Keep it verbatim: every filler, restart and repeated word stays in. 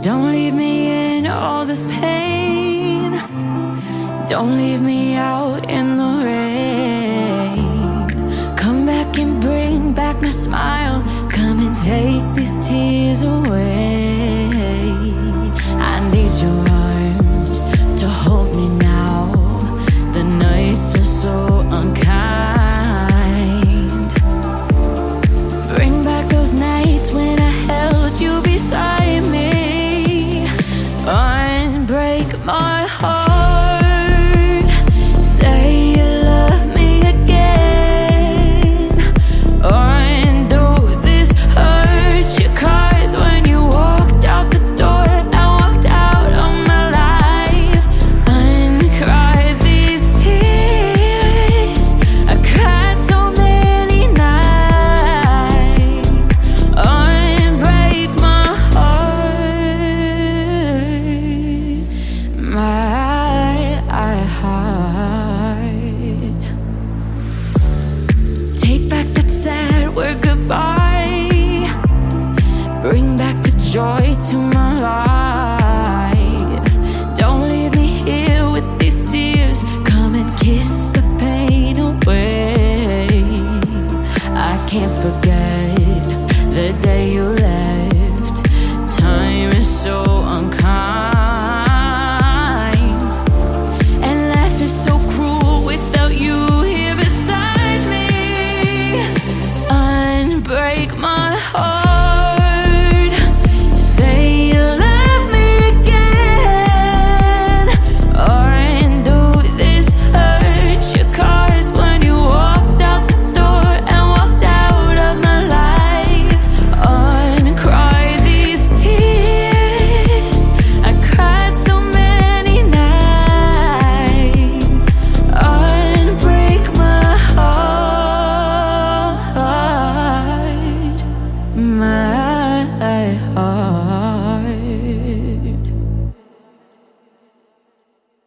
Don't leave me in all this pain. Don't leave me out in the rain. Come back and bring back my smile. Come and take these tears away. I need your arms to hold me now. The nights are so unkind. Bring back those nights when I held you beside me. Unbreak my heart. Say you love me again. Undo this hurt. Your cries when you walked out the door. I walked out of my life. Uncry these tears. I cried so many nights. Unbreak my heart. My heart. Take back that sad word goodbye. Bring back the joy to my life.